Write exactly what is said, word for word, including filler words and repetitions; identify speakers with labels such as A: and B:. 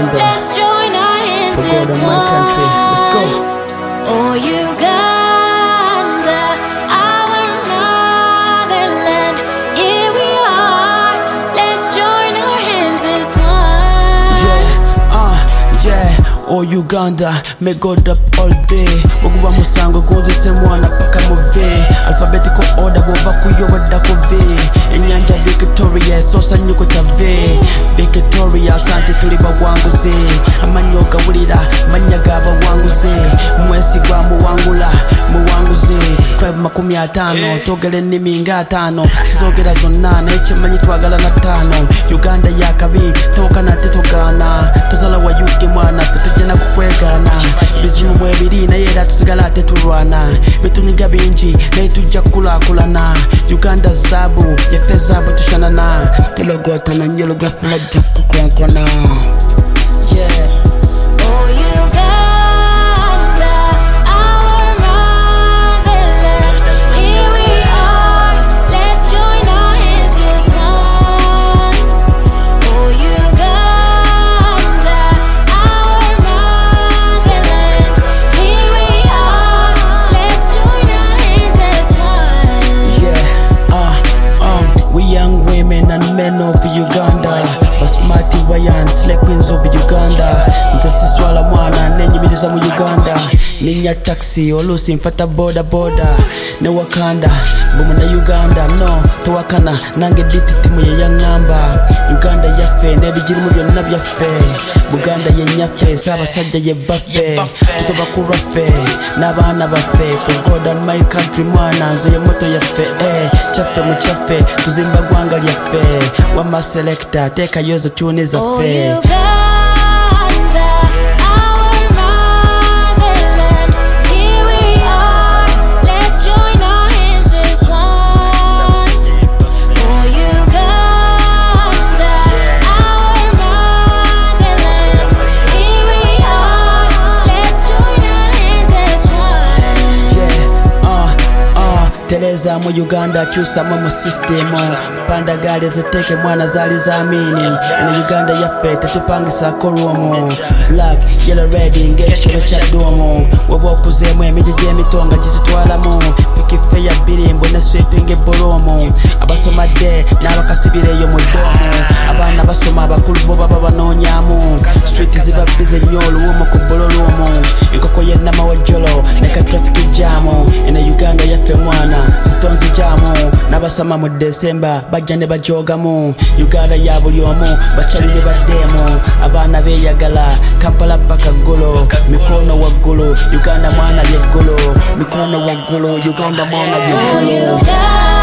A: Uganda.
B: Let's join our hands
A: For God
B: as
A: and my country. Let's go.
B: Oh, Uganda, our motherland. Here we are. Let's join our hands as one.
A: Yeah, uh, yeah. Oh Uganda, may God up all day. Oguba musango gonze se mwana paka muve. Alphabetical order bova kuyoboda kuve. Enyanja Victoria sosa nyuko tave. Victoria sante tuliba wanguze. Amanyoga wulira manyaga abawanguze. Mwesi gwa muwangula muwanguze. Tribe makumi atano togele nimi nga atano. Sizogera zonna n'ekimanyi twagala na tano. Uganda yakabi toka na tetogana. Tozala wa yuge mwana petujena kukwegana. Bizimu mwebiri naye era tusigala tetulwana. Betuniga bingi naye tujja kulakulana. Uganda zabu yefe zabu tushanana. Tulogota na nyolo gafula jaku kwankwana. Yeah.
B: Oh, Uganda, our motherland. Here we are. Let's join our hands as one. Oh, Uganda, our motherland. Here we are. Let's join our hands as one.
A: Yeah, uh, um, we young women and men of Uganda, basmati wayan, slay queens of Uganda. Ntasiswala mwana nenyimiriza mu Uganda. Ninya taxi olusi mfata boda boda. Ne Wakanda, bumu na Uganda no towakana nange diti timu ye yangamba. Uganda yafe nebijirimu byonna byaffe. Buganda ye nyaffe sabasajja ye baffe. Tutoba kuraffe n'abaana baffe. For God and my country mwana nze ye moto yaffe. Eh, chaffe mu chaffe tuzimba gwanga lyaffe. Wama selector teka yozo tune
B: Oh,
A: zaffe.
B: Uganda, our motherland. Here we are. Let's join our hands as one. Oh, Uganda, our motherland. Here we are. Let's join our hands as one.
A: Yeah, uh, uh, teleza mu Uganda kyusamu mu system. Panda gali ziteke mwana zali zamini. In Uganda yaffe tetupangisa koromo. Black, yellow, red, engage kilo cha domo. Wabo okuzemu emiji gy'emitonga gitutwalamu. Pikife ya birimbo ne sweeping ebolomo. Abasoma de n'abakasibireyo mu domo. Abaana basoma abakulu bo baba banoonyamu. Street ziba bize nnyo oluwumu ku bololomo. Enkoko y'ennama wajjolo ne ka traffic jamu. In Uganda yaffe mwana zitonzi jamu. N'abasoma mu December bajja ne bajogamu. Uganda ya buli omu bakyali ne baddemu. Abaana beeyagala Kampala paka golo. Mikono waggulu Uganda mwana ly'eggulu. Mikono waggulu Uganda mwana
B: Oh,
A: ly'eggulu.
B: Uganda.